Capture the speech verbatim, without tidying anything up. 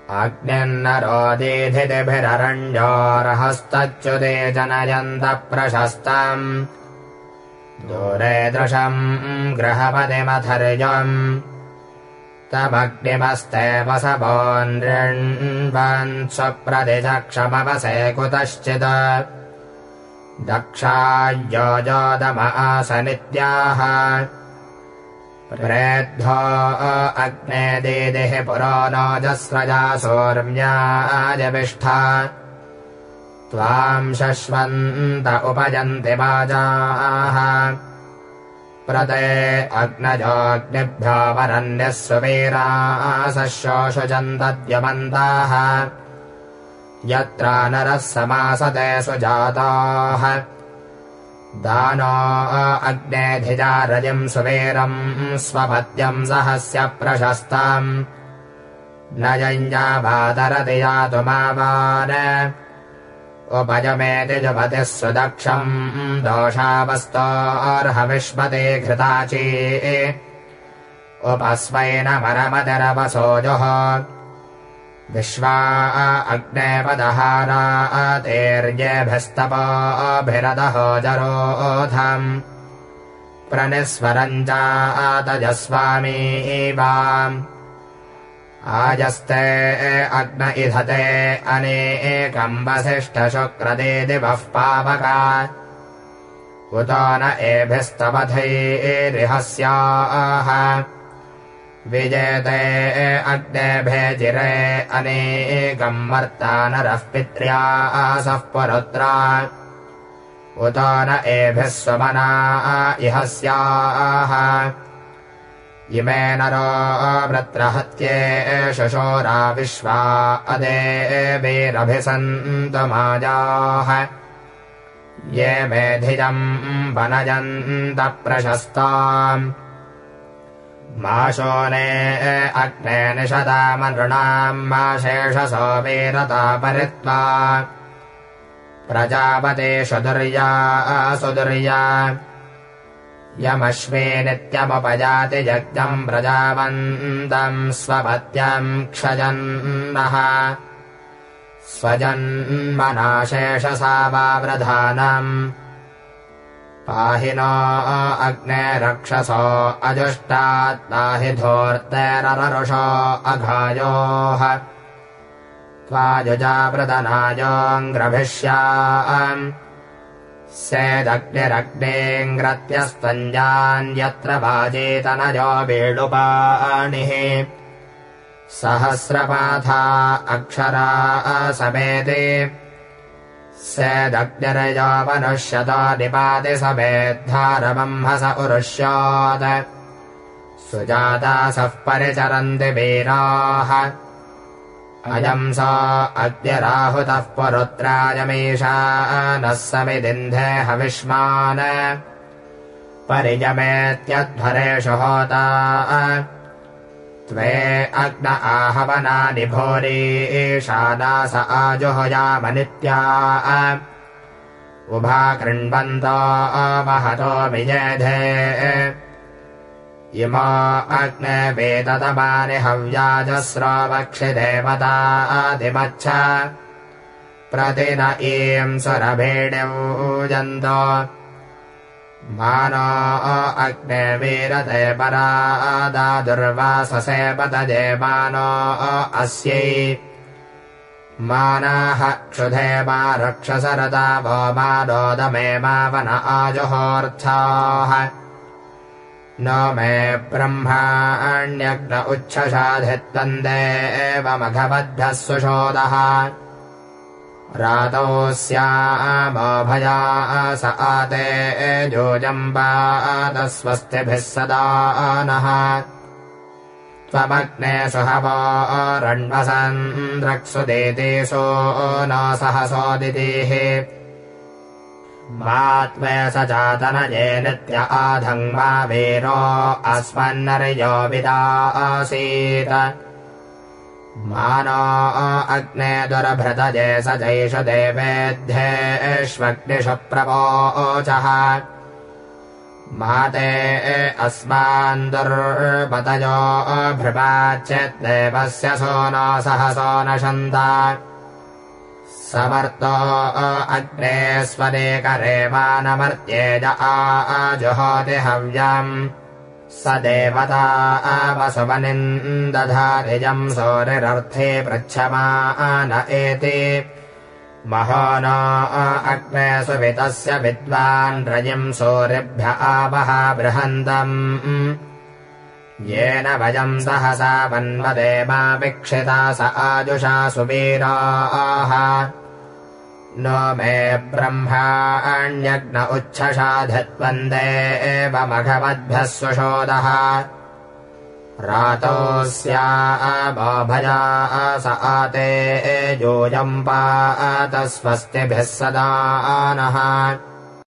अग्निर्नरो दीधितिभिररण्योर्हस्तच्युते जनयन्तः प्रशस्तम् दूरे दृशम् गृहपतिमथर्यम् तमग्निमस्ते वसवोऽनृण्वन् स्वप्रतिचक्षमवसे कुतश्चित् दक्षायोजोदमास नित्याः प्रेद्धो अग्ने दीदिः पुरो नोजस्रजा सोर्म्याजविष्ठा त्वाम् शश्वन्त उपयन्ति वाजाः प्रते अग्नजोऽग्निभ्यो वरन्यः सुवीरासः शोषुजन्तद्यमन्ताः यत्र नरः समासते सुजाताः दानो अग्नेऽधिजारजिम् सुवीरम् स्वपत्यम् सहस्य प्रशस्तम् न यञ्जावातरति यातुमावान उपजमेति जुपतिः सुदक्षम् दोषावस्तोर्हविष्मते घृताची उपस्वैनमरमतिरवसोजुः विश्वा अग्ने पदहारातेर्येभिस्तपोभिरदहो जरोधम् प्रणिस्वरम् चातजस्वामीवाम् आजस्ते अग्न इधते अनेकम् वसिष्ठशुक्रदे दिवः पावका उतो न एभिस्तवधैरिहस्याः विजेते अग्नेभिर्जिरे अनेकम् वर्ता नरः पित्र्यासः पुरुत्रा उतो न एभिः स्वमना इहस्याः इमे नरो वृत्रहत्ये शशोरा विश्वा अदेभिरभिसन्तु माजाः ये मेधिजम् वनजन्त प्रशस्ताम् माशोने अग्ने निषदामनृणाम् मा शेषसो वीरता परित्वा प्रजापते सुदुर्या सुदुर्या यमश्वे नित्यमुपजाति यज्ञम् प्रजावन्तम् स्वपत्यम् क्षजन्नः स्वजन्मना शेषसा वावृधानम् पाहि नो अग्ने रक्षसो अजुष्टात् पाहि धूर्तेररुषो अघायोः त्वायुजावृतनायोऽङ्ग्रभिष्याम् सेदग्निरग्नेऽङ्ग्रत्यस्तञ्जान्यत्र वाजेतनयो वेणुपाणिः सहस्रपाथा अक्षरा समेते सेदग्निरयो मनुष्यतो निपाति समेद्धारमंहस उरुष्यात् सुजातासः परिचरन्ति वीराः अयम् स अद्यराहुतः पुरुत्रायमीशानः समिदिन्धे हविष्मान् परिजमेत्यध्वरेषु होता त्वे अग्न आहवनानि भूरि ईशानास आजुहुयामनित्या उभा कृण्वन्तो महतो विजेधे इमा अग्ने वेदतमानि हव्याजस्रो वक्षिदेवतादिमच्छ प्रतिन ईम् सुरभीड्यौजन्तो मानो अग्ने वीरते परादादुर्वाससे पतजे मानो अस्यै मानाः क्षुधे मा रक्षसरता वो मानोदमे मावन आजुहोर्थाः नो मे ब्रह्माण्यग्न उच्छशाधित्वन्दे एवमघवद्भ्यः सुषोदः रातौ स्यामोभया स आते जोजम्बातस्वस्तिभिः सदा नः त्वमग्ने सुहवो रण्वसन्द्रक्सुदेतेषो न सहसोदितेः मा त्वे स चातनये नित्य आधङ्मा वीरो अस्मन्नर्यो विदासीत् मानो अग्ने दुर्भृतजे स जैषु देवेद्धेष्वग्निषु प्रवोचः माते अस्मान् दुर्पतयो भृपाच्यद्देवस्य सोनो सहसो नशन्ता समर्तो अग्ने स्वदेकरेवानमर्त्येज आजुहोति हव्यम् स देवता वसुमनिन्दधारिजम् सोरिरर्थे पृच्छमाण एति महो नो अग्ने सुवितस्य विद्वान् रजिम् सूरिभ्य आवह बृहन्तम् येन वयम् सहसा वन्वदेमावीक्षिता स आजुषा सुवीराः नो मे ब्रह्माण्यग्न उच्छशाधत्वन्दे एव मघवद्भ्यः सुषोदः रातोऽस्या भजा स आते योऽयम् पात स्वस्तिभिः सदा नः।